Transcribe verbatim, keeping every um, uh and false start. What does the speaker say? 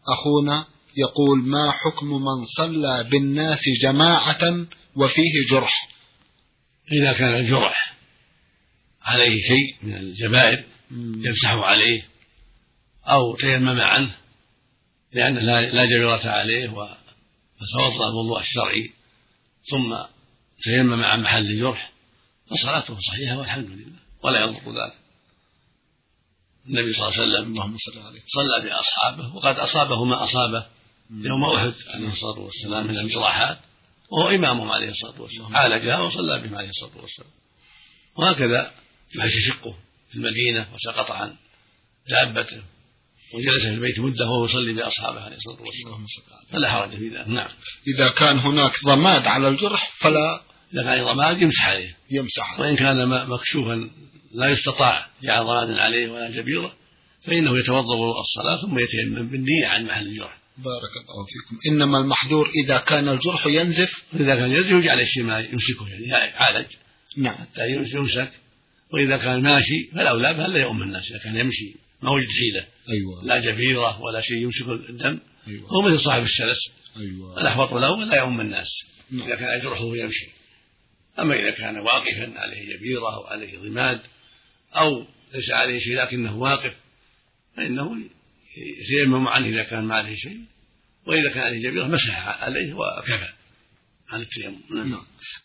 أخونا يقول: ما حكم من صلى بالناس جماعة وفيه جرح؟ إذا كان الجرح عليه شيء من الجبائر يمسح عليه أو تيمم عنه لأنه لا جبيرة عليه فتوضأ الوضوء الشرعي ثم تيمم عن محل الجرح فصلاته صحيحة والحمد لله ولا يضر ذلك. النبي صلى الله عليه وسلم اللهم صل عليه صلى بأصحابه وقد أصابه ما أصابه يوم أحد عليه الصلاة والسلام من الجراحات وهو إمامهم عليه الصلاة والسلام، عالجها وصلى بهم عليه الصلاة والسلام. وهكذا مشى شقه في المدينة وسقط عن دابته وجلس في البيت مدة وهو يصلي بأصحابه عليه الصلاة والسلام فلا حرج في ذلك. نعم. إذا كان هناك ضماد على الجرح فلا، إذا كان ضماد يمسح عليه يمسح عليه، وإن كان مكشوفا لا يستطاع جعل ضماد عليه ولا جبيرة فإنه يتوضأ وضوء الصلاة ثم يتيمم بالنية عن محل الجرح. بارك الله فيكم. إنما المحذور إذا كان الجرح ينزف، إذا كان ينزف يجعل الشمال يمسكه يعني يعالج نعم حتى يمسك. وإذا كان ماشي فالأولى فلا يؤم الناس إذا كان يمشي ما وجد حيلة أيوة. لا جبيرة ولا شيء يمسك الدم أيوة. هو مثل صاحب السلس أيوة. الأحوط له ولا يؤم الناس نعم. إذا كان جرحه يمشي. أما إذا كان واقفا عليه جبيرة أو عليه ضماد أو ليس عليه شيء لكنه واقف فإنه يتيمم عنه إذا كان ما عليه شيء، وإذا كان عليه جبيرة مسح عليه وكفى عن التيمم. نعم.